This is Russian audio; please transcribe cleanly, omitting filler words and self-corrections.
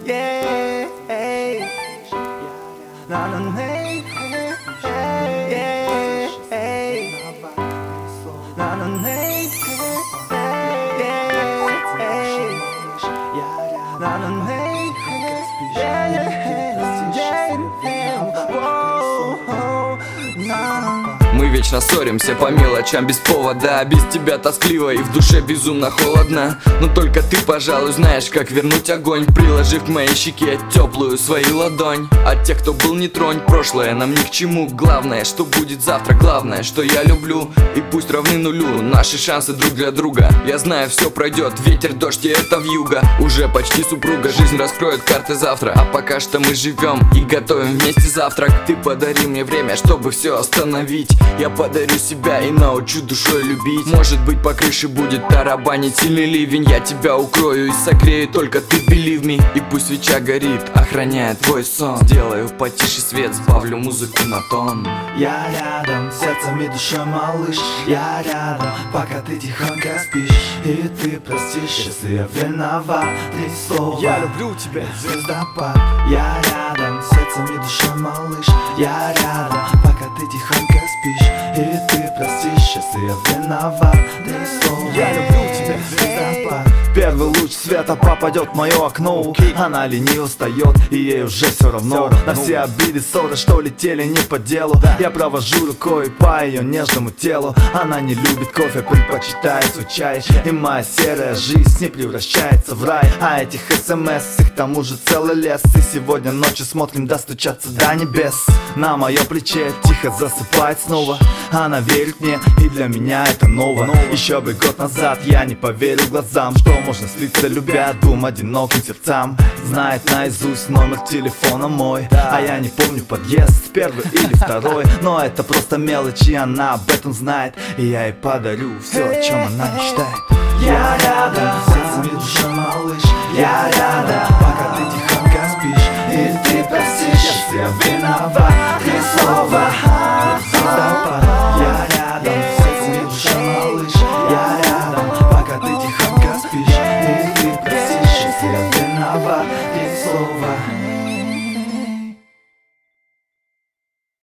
yeah, hey. 나는 hey, yeah, hey. 나는 hey, yeah, hey. 나는 hey, yeah, yeah, whoa, 나는. Мы вечно ссоримся по мелочам без повода. Без тебя тоскливо и в душе безумно холодно. Но только ты, пожалуй, знаешь, как вернуть огонь, приложив к моей щеке теплую свою ладонь. От тех, кто был, не тронь, прошлое нам ни к чему. Главное, что будет завтра, главное, что я люблю. И пусть равны нулю наши шансы друг для друга. Я знаю, все пройдет, ветер, дождь и это вьюга. Уже почти супруга, жизнь раскроет карты завтра. А пока что мы живем и готовим вместе завтрак. Ты подари мне время, чтобы все остановить. Я подарю себя и научу душой любить. Может быть, по крыше будет тарабанить сильный ливень. Я тебя укрою и согрею, только ты believe me. И пусть свеча горит, охраняя твой сон. Сделаю потише свет, сбавлю музыку на тон. Я рядом, сердцем и душой, малыш. Я рядом, пока ты тихонько спишь. И ты простишь, если я виноват. Три слова, Я люблю тебя, звездопад. Я рядом, сердцем и душой, малыш. Я рядом, пока ты тихонько спишь. И ты простишь, если я виноват. Три слова, Я люблю тебя, звездопад. Первый луч света попадет в мое окно. Она лениво встает, и ей уже все равно. На все обиды, ссоры, что летели не по делу. Я провожу рукой по ее нежному телу. Она не любит кофе, предпочитает свой чай. И моя серая жизнь не превращается в рай. А этих смс, их к тому же целый лес. И сегодня ночью смотрим достучаться до небес. На моем плече тихо засыпает снова. Она верит мне, и для меня это ново. Еще бы год назад я не поверил глазам, что можно слиться, любя двум одиноким сердцам. Знает наизусть номер телефона мой, а я не помню подъезд, первый или второй. Но это просто мелочи, она об этом знает. И я ей подарю все, о чем она мечтает. Я рядом, сердцем и душой, малыш. Я рядом, пока ты тихонько спишь. И ты простишь, если я виноват.